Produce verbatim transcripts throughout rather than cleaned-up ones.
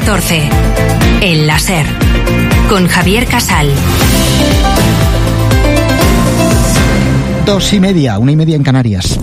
catorce. El láser. Con Javier Casal. Dos y media, una y media en Canarias.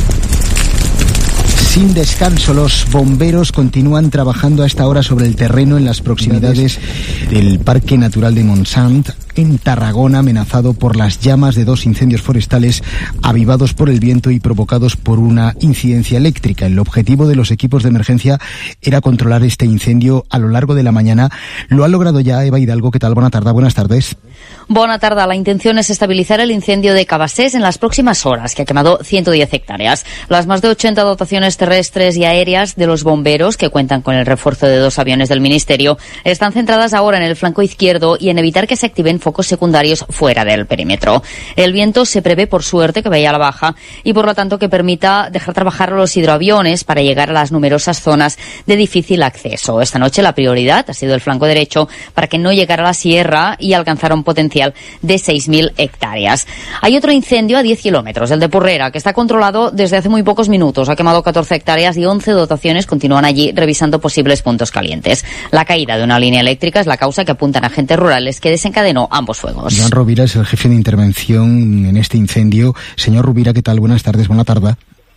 Sin descanso, los bomberos continúan trabajando a esta hora sobre el terreno en las proximidades del Parque Natural de Montsant, en Tarragona, amenazado por las llamas de dos incendios forestales avivados por el viento y provocados por una incidencia eléctrica. El objetivo de los equipos de emergencia era controlar este incendio a lo largo de la mañana. Lo ha logrado ya Eva Hidalgo. ¿Qué tal? Buena tarde. Buenas tardes. Buena tarde. La intención es estabilizar el incendio de Cabassés en las próximas horas, que ha quemado ciento diez hectáreas. Las más de ochenta dotaciones terrestres y aéreas de los bomberos, que cuentan con el refuerzo de dos aviones del Ministerio, están centradas ahora en el flanco izquierdo y en evitar que se activen focos secundarios fuera del perímetro. El viento se prevé, por suerte, que vaya a la baja y, por lo tanto, que permita dejar trabajar a los hidroaviones para llegar a las numerosas zonas de difícil acceso. Esta noche la prioridad ha sido el flanco derecho para que no llegara a la sierra y alcanzara un potencial de seis mil hectáreas. Hay otro incendio a diez kilómetros, el de Porrera, que está controlado desde hace muy pocos minutos. Ha quemado catorce hectáreas y once dotaciones continúan allí revisando posibles puntos calientes. La caída de una línea eléctrica es la causa que apuntan agentes rurales, que desencadenó ambos fuegos. Joan Rovira es el jefe de intervención en este incendio. Señor Rovira, ¿qué tal? Buenas tardes, buena tarde.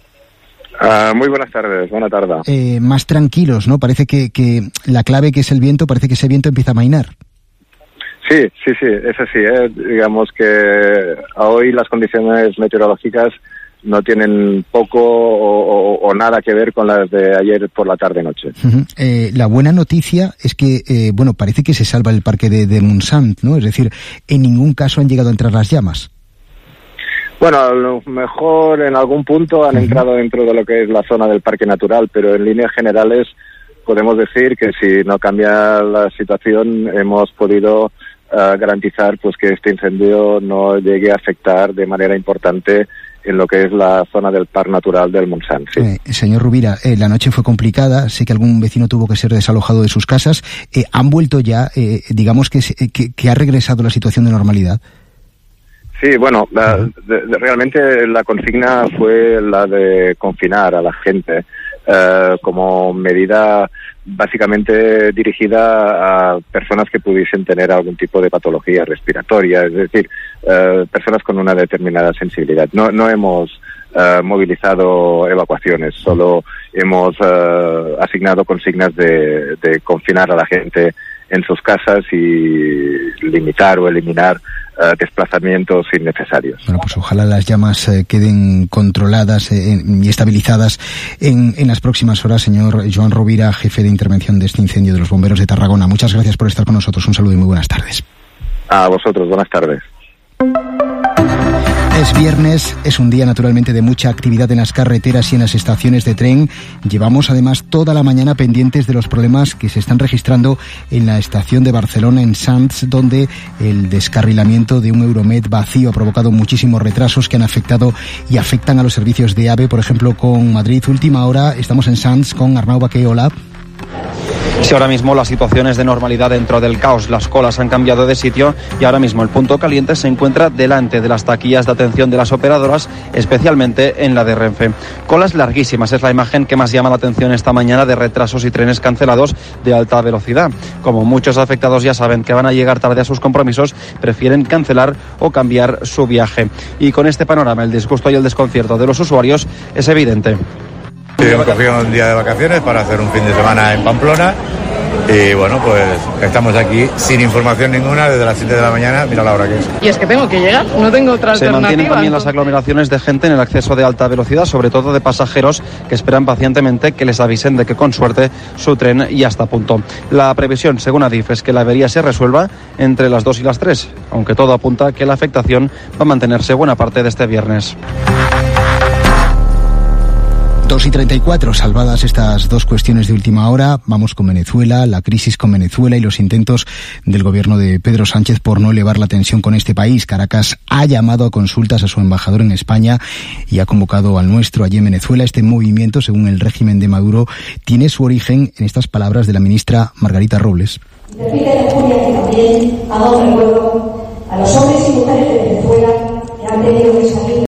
Uh, muy buenas tardes, buena tarde. Eh, más tranquilos, ¿no? Parece que, que la clave, que es el viento, parece que ese viento empieza a mainar. Sí, sí, sí, es así. ¿eh? Digamos que hoy las condiciones meteorológicas no tienen poco o, o, o nada que ver con las de ayer por la tarde-noche. Uh-huh. Eh, la buena noticia es que, eh, bueno, parece que se salva el parque de, de Montsant, ¿no? Es decir, en ningún caso han llegado a entrar las llamas. Bueno, a lo mejor en algún punto han uh-huh. entrado dentro de lo que es la zona del parque natural, pero en líneas generales podemos decir que si no cambia la situación hemos podido uh, garantizar pues que este incendio no llegue a afectar de manera importante en lo que es la zona del Parque Natural del Montsant. Sí. Eh, señor Rovira, eh, la noche fue complicada, sé que algún vecino tuvo que ser desalojado de sus casas. Eh, ¿Han vuelto ya, eh, digamos que, que, que ha regresado la situación de normalidad? Sí, bueno, la, de, de, realmente la consigna fue la de confinar a la gente eh, como medida básicamente dirigida a personas que pudiesen tener algún tipo de patología respiratoria, es decir, eh, personas con una determinada sensibilidad. No, no hemos eh, movilizado evacuaciones, solo hemos eh, asignado consignas de, de confinar a la gente en sus casas y limitar o eliminar uh, desplazamientos innecesarios. Bueno, pues ojalá las llamas eh, queden controladas eh, y estabilizadas en, en las próximas horas. Señor Joan Rovira, jefe de intervención de este incendio de los bomberos de Tarragona, muchas gracias por estar con nosotros. Un saludo y muy buenas tardes. A vosotros, buenas tardes. Es viernes, es un día naturalmente de mucha actividad en las carreteras y en las estaciones de tren. Llevamos además toda la mañana pendientes de los problemas que se están registrando en la estación de Barcelona, en Sants, donde el descarrilamiento de un Euromed vacío ha provocado muchísimos retrasos que han afectado y afectan a los servicios de AVE, por ejemplo con Madrid. Última hora, estamos en Sants con Arnau Baqué. Hola. Sí, ahora mismo la situación es de normalidad dentro del caos. Las colas han cambiado de sitio y ahora mismo el punto caliente se encuentra delante de las taquillas de atención de las operadoras, especialmente en la de Renfe. Colas larguísimas es la imagen que más llama la atención esta mañana de retrasos y trenes cancelados de alta velocidad. Como muchos afectados ya saben que van a llegar tarde a sus compromisos, prefieren cancelar o cambiar su viaje. Y con este panorama, el disgusto y el desconcierto de los usuarios es evidente. Sí, hemos cogido un día de vacaciones para hacer un fin de semana en Pamplona y bueno, pues estamos aquí sin información ninguna desde las siete de la mañana, mira la hora que es. Y es que tengo que llegar, no tengo otra alternativa. Se mantienen también entonces las aglomeraciones de gente en el acceso de alta velocidad, sobre todo de pasajeros que esperan pacientemente que les avisen de que con suerte su tren ya está a punto. La previsión, según Adif, es que la avería se resuelva entre las dos y las tres, aunque todo apunta a que la afectación va a mantenerse buena parte de este viernes. dos y treinta y cuatro, salvadas estas dos cuestiones de última hora, vamos con Venezuela, la crisis con Venezuela y los intentos del gobierno de Pedro Sánchez por no elevar la tensión con este país. Caracas ha llamado a consultas a su embajador en España y ha convocado al nuestro allí en Venezuela. Este movimiento, según el régimen de Maduro, tiene su origen en estas palabras de la ministra Margarita Robles. Permítame también a un recuerdo a los hombres y mujeres de Venezuela que han tenido que salir